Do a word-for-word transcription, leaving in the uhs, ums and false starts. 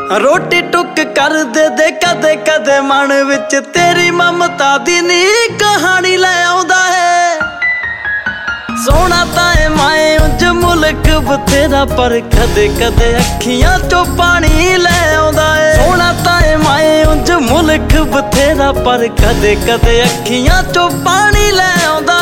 रोटी टुक कर दे दे कदे कदे मन विच तेरी ममता दी नी कहानी ले आउंदा है। सोना ताए माए उंज मुल्क बतेरा पर कदे कदे अखियां चो पानी ले आउंदा है। सोना ताए माए उंज मुल्क बतेरा पर कदे कदे अखियां चो पानी ले आउंदा